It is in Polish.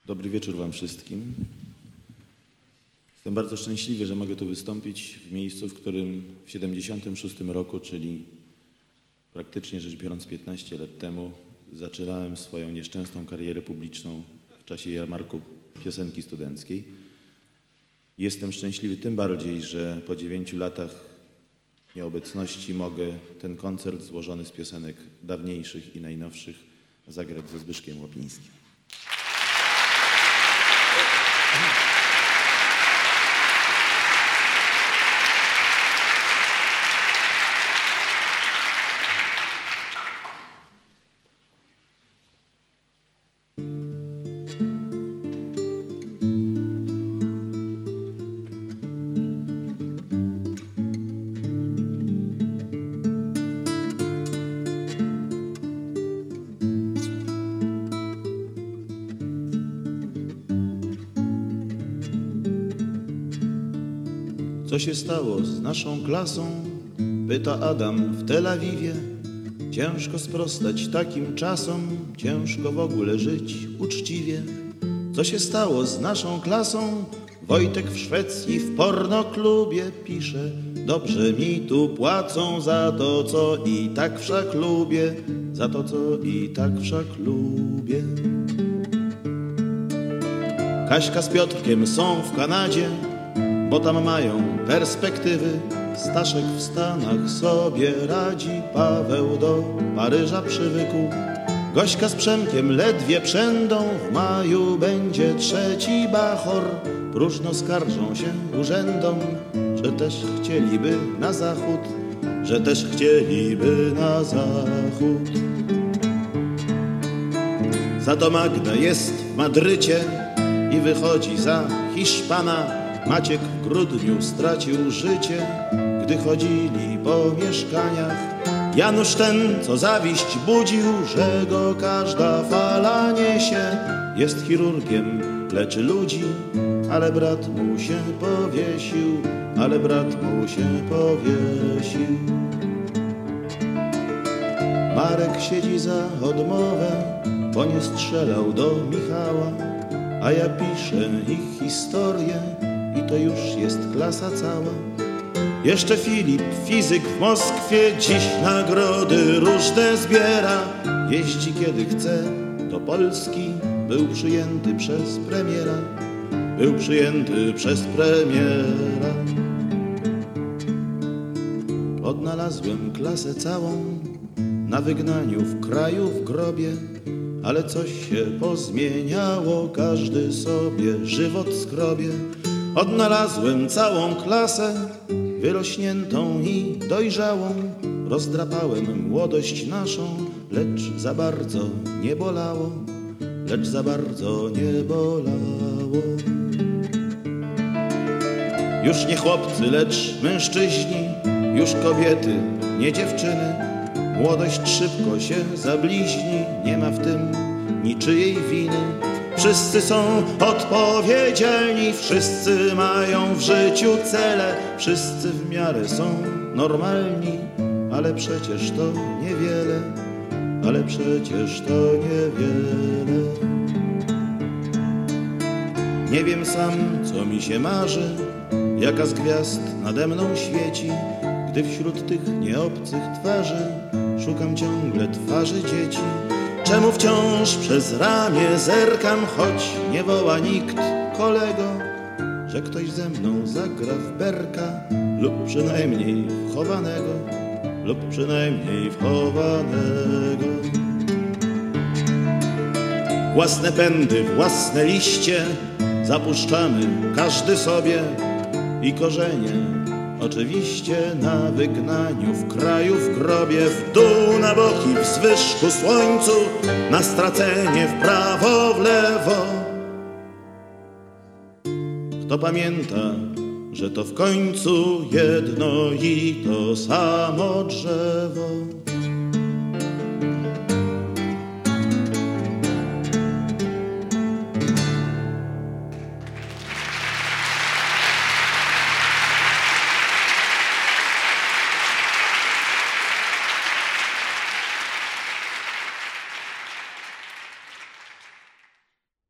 Dobry wieczór Wam wszystkim. Jestem bardzo szczęśliwy, że mogę tu wystąpić w miejscu, w którym w 1976 roku, czyli praktycznie rzecz biorąc 15 lat temu, zaczynałem swoją nieszczęsną karierę publiczną w czasie jarmarku piosenki studenckiej. Jestem szczęśliwy tym bardziej, że po 9 latach nieobecności mogę ten koncert złożony z piosenek dawniejszych i najnowszych zagrać ze Zbyszkiem Łopińskim. Co się stało z naszą klasą? Pyta Adam w Tel Awiwie. Ciężko sprostać takim czasom, ciężko w ogóle żyć uczciwie. Co się stało z naszą klasą? Wojtek w Szwecji w pornoklubie pisze: dobrze mi tu płacą za to, co i tak wszak lubię, za to, co i tak wszak lubię. Kaśka z Piotrkiem są w Kanadzie, bo tam mają perspektywy. Staszek w Stanach sobie radzi, Paweł do Paryża przywykł. Gośka z Przemkiem ledwie przędą, w maju będzie 3. bachor. Próżno skarżą się urzędom, że też chcieliby na zachód, że też chcieliby na zachód. Za to Magda jest w Madrycie i wychodzi za Hiszpana. Maciek w grudniu stracił życie, gdy chodzili po mieszkaniach. Janusz ten, co zawiść budził, że go każda fala niesie, jest chirurgiem, leczy ludzi, ale brat mu się powiesił, ale brat mu się powiesił. Marek siedzi za odmowę, bo nie strzelał do Michała, a ja piszę ich historię i to już jest klasa cała. Jeszcze Filip, fizyk w Moskwie, dziś nagrody różne zbiera. Jeździ kiedy chce do Polski, był przyjęty przez premiera, był przyjęty przez premiera. Odnalazłem klasę całą na wygnaniu w kraju w grobie, ale coś się pozmieniało, każdy sobie żywot skrobie. Odnalazłem całą klasę, wyrośniętą i dojrzałą. Rozdrapałem młodość naszą, lecz za bardzo nie bolało, lecz za bardzo nie bolało. Już nie chłopcy, lecz mężczyźni, już kobiety, nie dziewczyny. Młodość szybko się zabliźni, nie ma w tym niczyjej winy. Wszyscy są odpowiedzialni, wszyscy mają w życiu cele, wszyscy w miarę są normalni, ale przecież to niewiele, ale przecież to niewiele. Nie wiem sam, co mi się marzy, jaka z gwiazd nade mną świeci, gdy wśród tych nieobcych twarzy szukam ciągle twarzy dzieci. Czemu wciąż przez ramię zerkam, choć nie woła nikt kolego, że ktoś ze mną zagra w berka, lub przynajmniej wchowanego, lub przynajmniej wchowanego. Własne pędy, własne liście zapuszczamy każdy sobie i korzenie oczywiście na wygnaniu, w kraju w grobie, w dół na boki, w zwyżku słońcu, na stracenie w prawo, w lewo. Kto pamięta, że to w końcu jedno i to samo drzewo.